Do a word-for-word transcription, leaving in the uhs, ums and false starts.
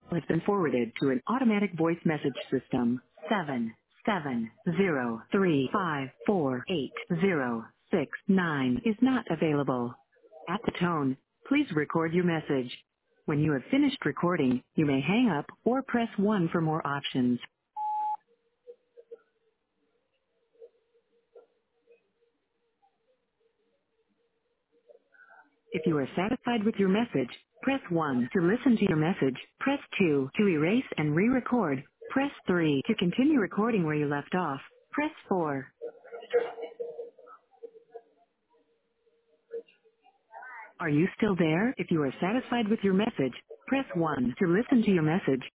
has been forwarded to an automatic voice message system. Seven seven zero three five four eight zero six nine is not available. At the tone, please record your message. When you have finished recording, you may hang up or press one for more options. If you are satisfied with your message, press one to listen to your message. Press two to erase and re-record. Press three to continue recording where you left off. Press four. Are you still there? If you are satisfied with your message, press one to listen to your message.